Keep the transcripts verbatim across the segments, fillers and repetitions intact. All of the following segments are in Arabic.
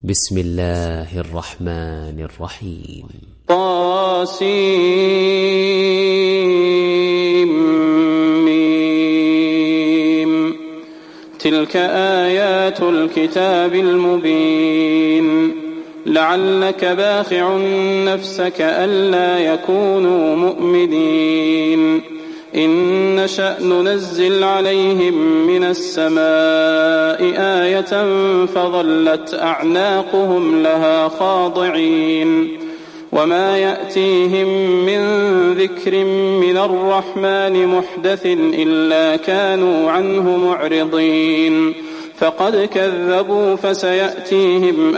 بسم الله الرحمن الرحيم. طاسيم. تلك آيات الكتاب المبين. لعلك باخع نفسك ألا يكونوا مؤمنين. إن نشأ ننزل عليهم من السماء آية فظلت أعناقهم لها خاضعين. وما يأتيهم من ذكر من الرحمن محدث إلا كانوا عنه معرضين. فقد كذبوا فسيأتيهم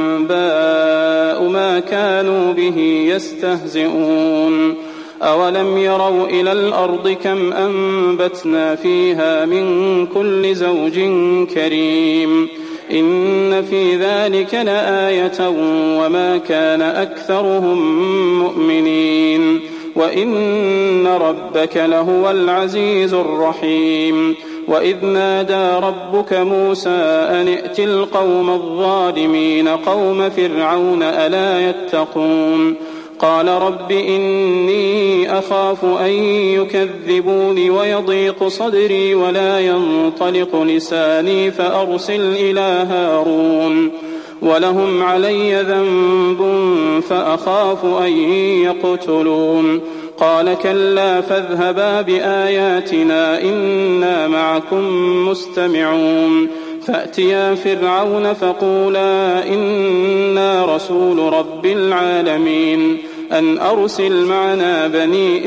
أنباء ما كانوا به يستهزئون. أولم يروا إلى الأرض كم أنبتنا فيها من كل زوج كريم. إن في ذلك لآية وما كان أكثرهم مؤمنين. وإن ربك لهو العزيز الرحيم. وإذ نادى ربك موسى أن ائت القوم الظالمين قوم فرعون ألا يتقون. قال رب إني أخاف أن يكذبوني ويضيق صدري ولا ينطلق لساني فأرسل إلى هارون ولهم علي ذنب فأخاف أن يقتلون. قال كلا فاذهبا بآياتنا إنا معكم مستمعون. فأتيا فرعون فقولا إنا رسول رب العالمين أن أرسل معنا بني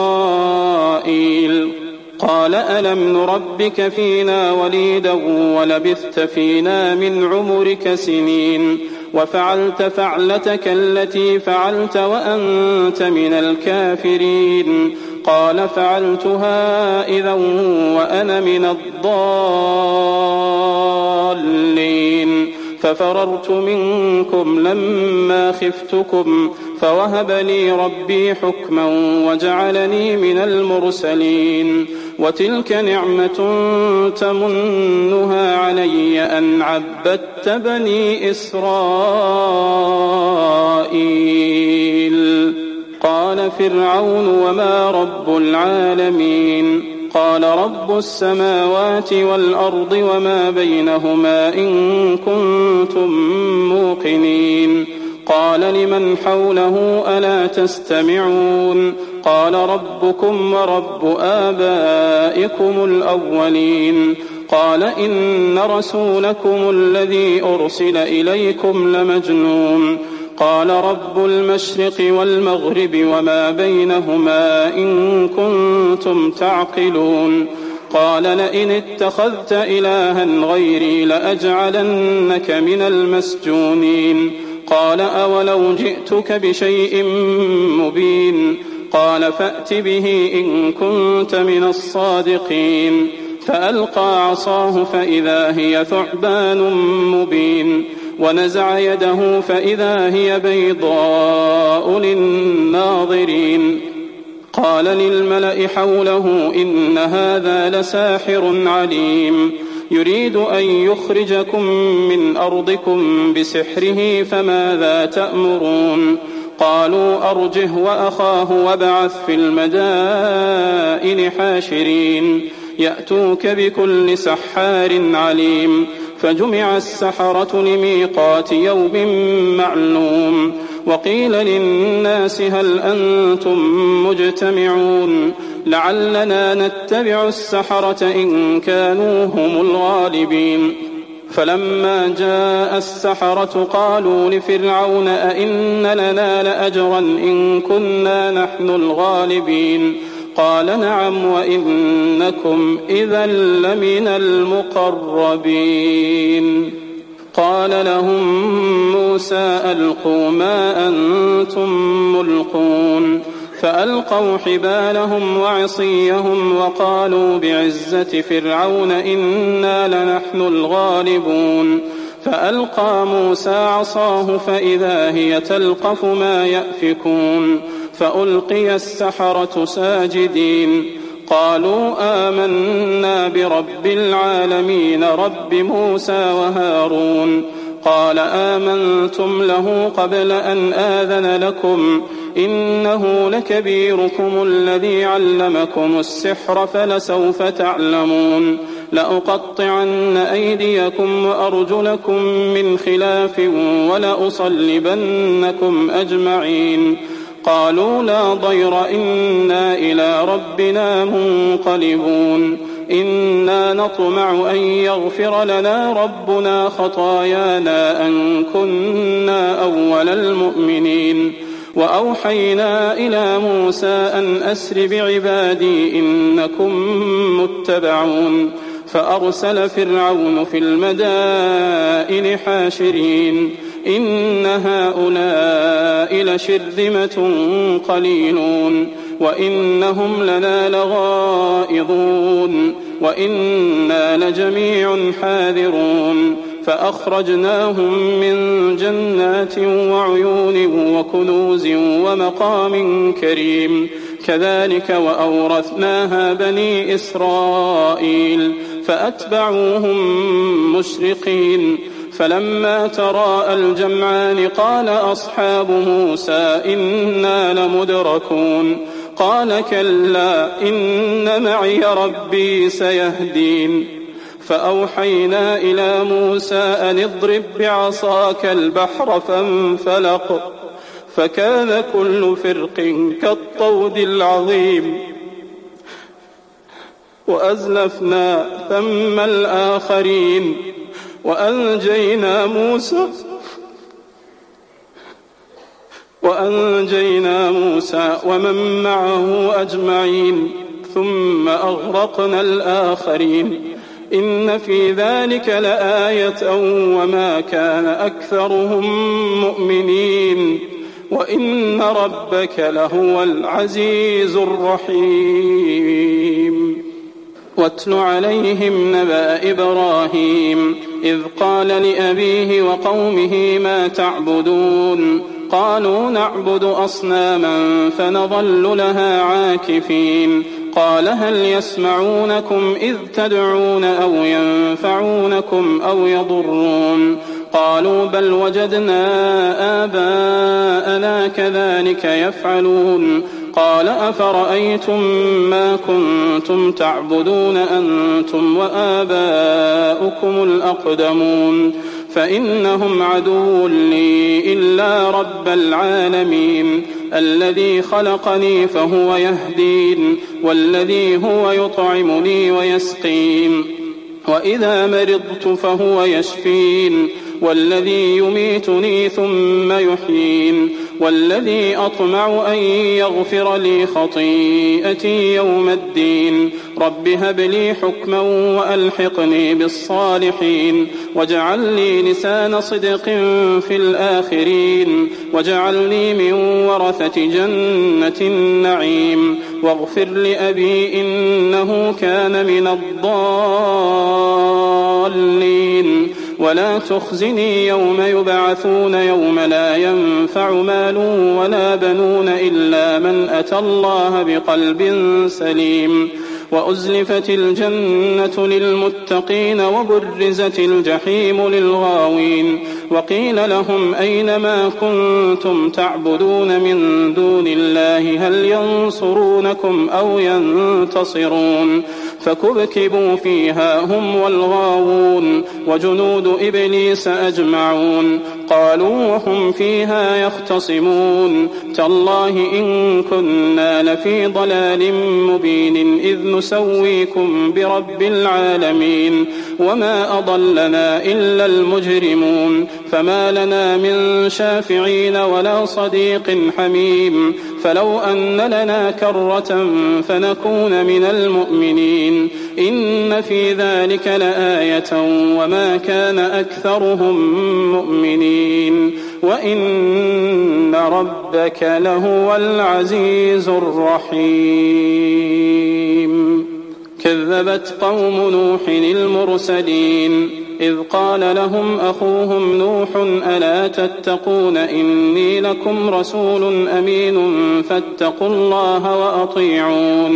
إسرائيل. قال ألم نربك فينا وليدا ولبثت فينا من عمرك سنين وفعلت فعلتك التي فعلت وأنت من الكافرين. قال فعلتها إذا وأنا من الضالين. ففررت منكم لما خفتكم فوهب لي ربي حكما وجعلني من المرسلين. وتلك نعمة تمنها علي أن عبدت بني إسرائيل. قال فرعون وما رب العالمين. قال رب السماوات والأرض وما بينهما إن كنتم موقنين. قال لمن حوله ألا تستمعون. قال ربكم ورب آبائكم الأولين. قال إن رسولكم الذي أرسل إليكم لمجنون. قال رب المشرق والمغرب وما بينهما إن كنتم تعقلون. قال لئن اتخذت إلها غيري لأجعلنك من المسجونين. قال أولو جئتك بشيء مبين. قال فأت به إن كنت من الصادقين. فألقى عصاه فإذا هي ثعبان مبين. ونزع يده فإذا هي بيضاء للناظرين. قال للملأ حوله إن هذا لساحر عليم يريد أن يخرجكم من أرضكم بسحره فماذا تأمرون. قالوا أرجه وأخاه وابعث في المدائن حاشرين يأتوك بكل سحار عليم. فجمع السحرة لميقات يوم معلوم. وقيل للناس هل أنتم مجتمعون لعلنا نتبع السحرة إن كانوا هم الغالبين. فلما جاء السحرة قالوا لفرعون أئن لنا لأجرا إن كنا نحن الغالبين. قال نعم وإنكم إذا لمن المقربين. قال لهم موسى ألقوا ما أنتم ملقون. فألقوا حبالهم وعصيهم وقالوا بعزة فرعون إنا لنحن الغالبون. فألقى موسى عصاه فإذا هي تلقف ما يأفكون. فألقي السحرة ساجدين قالوا آمنا برب العالمين رب موسى وهارون قال آمنتم له قبل أن آذن لكم إنه لكبيركم الذي علمكم السحر فلسوف تعلمون لأقطعن أيديكم وأرجلكم من خلاف ولأصلبنكم أجمعين قالوا لا ضير إنا إلى ربنا منقلبون إنا نطمع أن يغفر لنا ربنا خطايانا أن كنا أول المؤمنين وأوحينا إلى موسى أن أسر بعبادي إنكم متبعون فأرسل فرعون في المدائن حاشرين إن هؤلاء لشرذمة قليلون وإنهم لنا لغائظون وإنا لجميع حاذرون فأخرجناهم من جنات وعيون وكنوز ومقام كريم كذلك وأورثناها بني إسرائيل فأتبعوهم مشرقين فلما تراءى الجمعان قال أصحاب موسى إنا لمدركون قال كلا إن معي ربي سيهدين فأوحينا إلى موسى أن اضرب بعصاك البحر فانفلق فكان كل فرق كالطود العظيم وأزلفنا ثم الآخرين وأنجينا موسى وأنجينا موسى ومن معه أجمعين ثم أغرقنا الآخرين إن في ذلك لآية وما كان أكثرهم مؤمنين وإن ربك لهو العزيز الرحيم واتل عليهم نبأ إبراهيم إذ قال لأبيه وقومه ما تعبدون قالوا نعبد أصناما فنظل لها عاكفين قال هل يسمعونكم إذ تدعون أو ينفعونكم أو يضرون قالوا بل وجدنا آباءنا كذلك يفعلون قال أفرأيتم ما كنتم تعبدون أنتم وآباؤكم الأقدمون فإنهم عدو لي إلا رب العالمين الذي خلقني فهو يهدين والذي هو يطعمني ويسقين وإذا مرضت فهو يشفين والذي يميتني ثم يحيين والذي أطمع أن يغفر لي خطيئتي يوم الدين رب هب لي حكما وألحقني بالصالحين واجعل لي لسان صدق في الآخرين واجعلني من ورثة جنة النعيم واغفر لأبي إنه كان من الضالين ولا تخزني يوم يبعثون يوم لا ينفع مال ولا بنون إلا من أتى الله بقلب سليم وأزلفت الجنة للمتقين وبرزت الجحيم للغاوين وقيل لهم أين ما كنتم تعبدون من دون الله هل ينصرونكم أو ينتصرون فكبكبوا فيها هم والغاوون وجنود إبليس أجمعون قالوا وهم فيها يختصمون تالله إن كنا لفي ضلال مبين إذ نسويكم برب العالمين وما أضلنا إلا المجرمون فما لنا من شافعين ولا صديق حميم فلو أن لنا كرة فنكون من المؤمنين إن في ذلك لآية وما كان أكثرهم مؤمنين وإن ربك لهو العزيز الرحيم كذبت قوم نوح المرسلين إذ قال لهم أخوهم نوح ألا تتقون إني لكم رسول أمين فاتقوا الله وأطيعون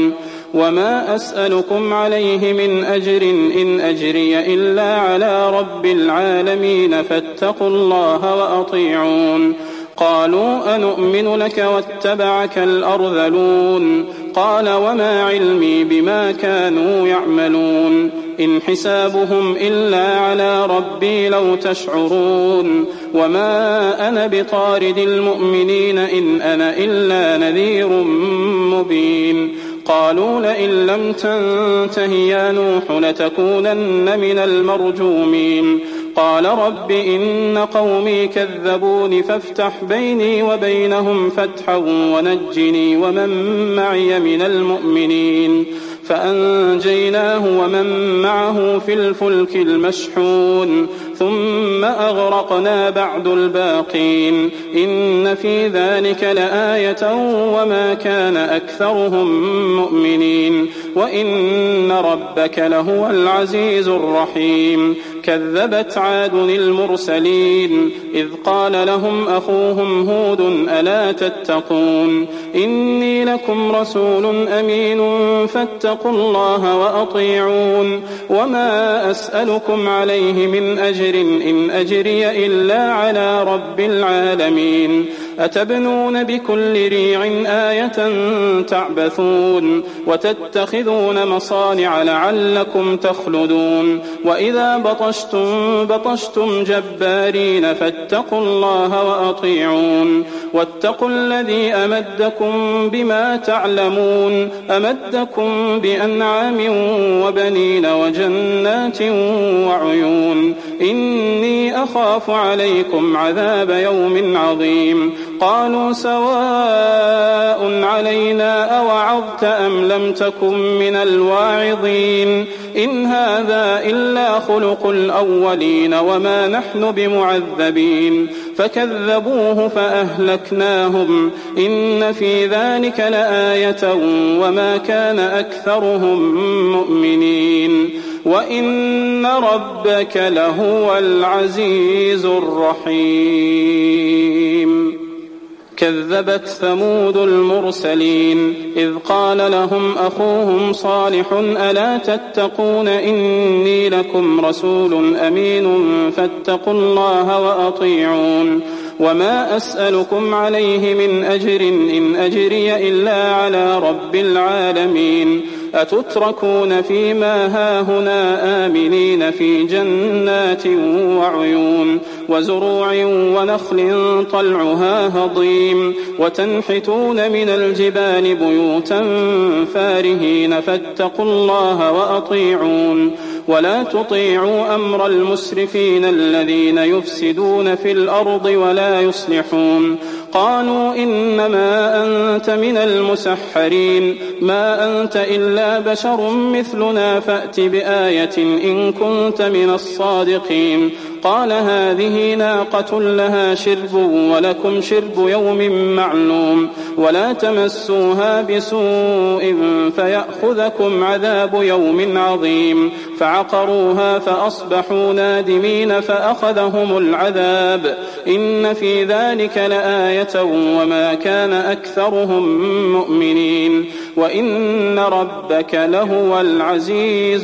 وما أسألكم عليه من أجر إن أجري إلا على رب العالمين فاتقوا الله وأطيعون قالوا أنؤمن لك واتبعك الأرذلون قال وما علمي بما كانوا يعملون إن حسابهم إلا على ربي لو تشعرون وما أنا بطارد المؤمنين إن أنا إلا نذير مبين قالوا لئن لم تنته يا نوح لتكونن من المرجومين قال رب إن قومي كذبون فافتح بيني وبينهم فتحا ونجني ومن معي من المؤمنين فأنجيناه ومن معه في الفلك المشحون ثم أغرقنا بعد الباقين إن في ذلك لآية وما كان أكثرهم مؤمنين وإن ربك لهو العزيز الرحيم كذبت عاد المرسلين إذ قال لهم أخوهم هود ألا تتقون إني لكم رسول أمين فاتقوا الله وأطيعون وما أسألكم عليه من أجر إن أجري إلا على رب العالمين أتبنون بكل ريع آية تعبثون وتتخذون مصانع لعلكم تخلدون وإذا بطشتم بطشتم جبارين فاتقوا الله وأطيعون واتقوا الذي أمدكم بما تعلمون أمدكم بأنعام وبنين وجنات وعيون إني أخاف عليكم عذاب يوم عظيم قالوا سواء علينا أوعظت أم لم تكن من الواعظين إن هذا إلا خلق الأولين وما نحن بمعذبين فكذبوه فأهلكناهم إن في ذلك لآية وما كان أكثرهم مؤمنين وإن ربك لهو العزيز الرحيم كذبت ثمود المرسلين إذ قال لهم أخوهم صالح ألا تتقون إني لكم رسول أمين فاتقوا الله وأطيعون وما أسألكم عليه من أجر إن أجري إلا على رب العالمين أتتركون فيما هاهنا آمنين في جنات وعيون وزروع ونخل طلعها هضيم وتنحتون من الجبال بيوتا فارهين فاتقوا الله وأطيعون ولا تطيعوا أمر المسرفين الذين يفسدون في الأرض ولا يصلحون قالوا إنما أنت من المسحرين ما أنت إلا بشر مثلنا فأت بآية إن كنت من الصادقين قال هذه ناقة لها شرب ولكم شرب يوم معلوم ولا تمسوها بسوء فيأخذكم عذاب يوم عظيم فعقروها فأصبحوا نادمين فأخذهم العذاب إن في ذلك لآية وما كان أكثرهم مؤمنين وإن ربك لهو العزيز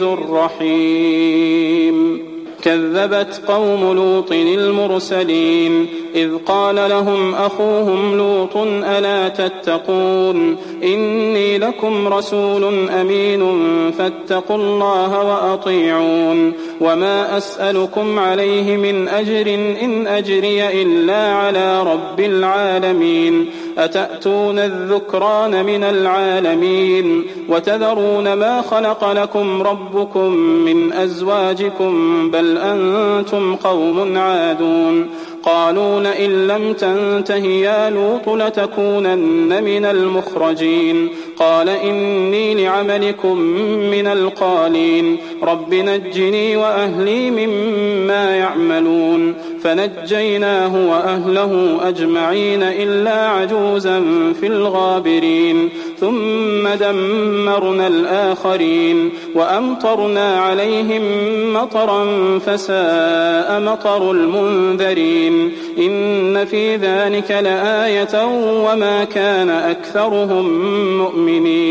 الرحيم كذبت قوم لوط المرسلين إذ قال لهم أخوهم لوط ألا تتقون إني لكم رسول أمين فاتقوا الله وأطيعون وما أسألكم عليه من أجر إن أجري إلا على رب العالمين أتأتون الذكران من العالمين وتذرون ما خلق لكم ربكم من أزواجكم بل أنتم قوم عادون قالوا لئن لم تنته يا لوط لتكونن من المخرجين قال إني لعملكم من القالين رب نجني وأهلي مما يعملون فنجيناه وأهله أجمعين إلا عجوزا في الغابرين ثم دمرنا الآخرين وأمطرنا عليهم مطرا فساء مطر المنذرين إن في ذلك لآية وما كان أكثرهم مؤمنين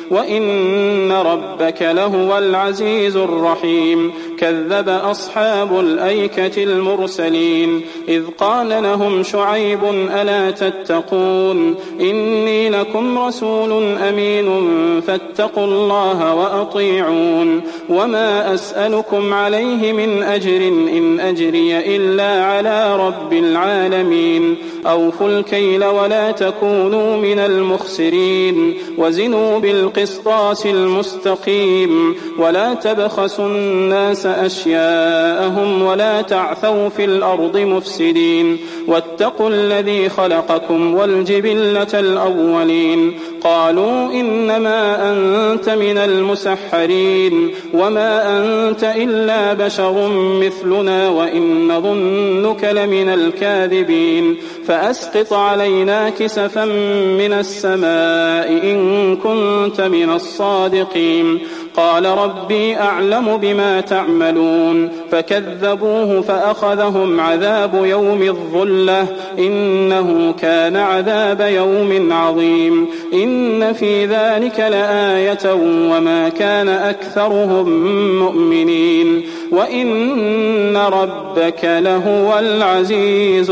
وإن ربك لهو العزيز الرحيم كذب أصحاب الأيكة المرسلين إذ قال لهم شعيب ألا تتقون إني لكم رسول أمين فاتقوا الله وأطيعون وما أسألكم عليه من أجر إن أجري إلا على رب العالمين أوفوا الكيل ولا تكونوا من المخسرين وزنوا بالقسطاس المستقيم ولا تبخسوا الناس أشياءهم ولا تعثوا في الأرض مفسدين واتقوا الذي خلقكم والجبلة الأولين قالوا إنما أنت من المسحرين وما أنت إلا بشر مثلنا وإن ظنك لمن الكاذبين فأسقط علينا كسفا من السماء إن كنت من الصادقين قال ربي أعلم بما تعملون فكذبوه فأخذهم عذاب يوم الظلة إنه كان عذاب يوم عظيم إن في ذلك لآية وما كان أكثرهم مؤمنين وإن ربك لهو العزيز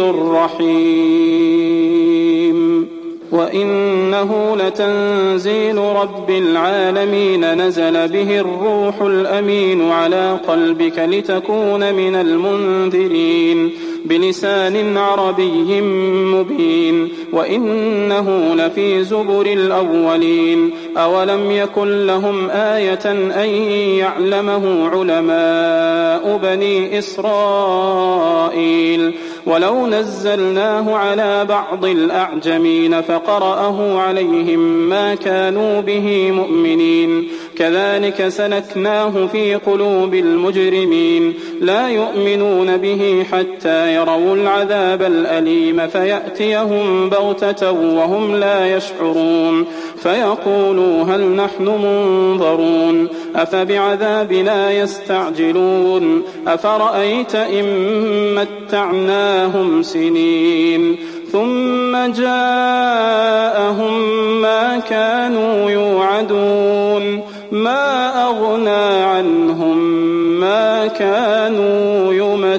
الرحيم وإنه لتنزيل رب العالمين نزل به الروح الأمين على قلبك لتكون من المنذرين بلسان عربي مبين وإنه لفي زبر الأولين أولم يكن لهم آية أن يعلمه علماء بني إسرائيل ولو نزلناه على بعض الأعجمين فقرأه عليهم ما كانوا به مؤمنين كذلك سلكناه في قلوب المجرمين لا يؤمنون به حتى يروا العذاب الأليم فيأتيهم بغتة وهم لا يشعرون فيقولوا هل نحن منظرون أفبعذابنا يستعجلون أفرأيت إن متعناهم سنين ثم جاءهم ما كانوا يوعدون ما أغنى عنهم ما كانوا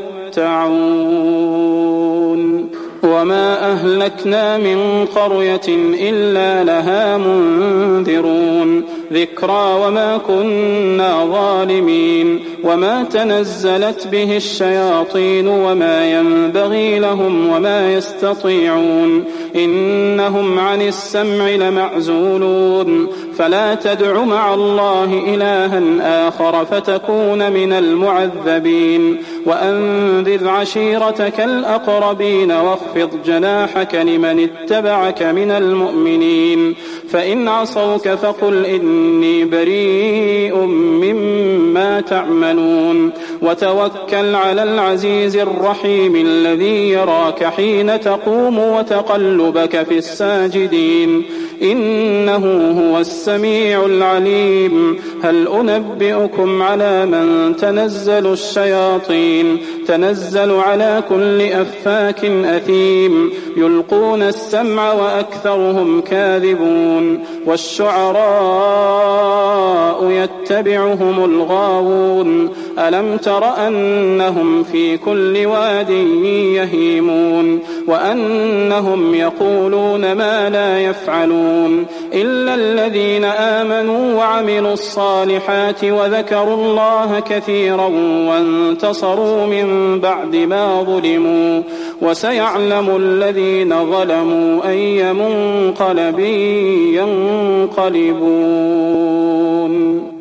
يمتعون وما أهلكنا من قرية إلا لها منذرون ذكرى وما كنا ظالمين وما تنزلت به الشياطين وما ينبغي لهم وما يستطيعون إنهم عن السمع لمعزولون فلا تدع مع الله إلها آخر فتكون من المعذبين وأنذر عشيرتك الأقربين واخفض جناحك لمن اتبعك من المؤمنين فإن عصوك فقل إني بريء مما تعملون وتوكل على العزيز الرحيم الذي يراك حين تقوم وتقلبك في الساجدين إنه هو السميع العليم هل أنبئكم على من تنزل الشياطين تنزل على كل أفاك أثيم يلقون السمع وأكثرهم كاذبون والشعراء يتبعهم الغاوون ألم تر أنهم في كل واد يهيمون وأنهم يقولون ما لا يفعلون إلا الذين آمنوا وعملوا الصالحات وذكروا الله كثيرا وانتصروا من بعد ما ظلموا وسيعلم الذين ظلموا أي منقلب ينقلبون.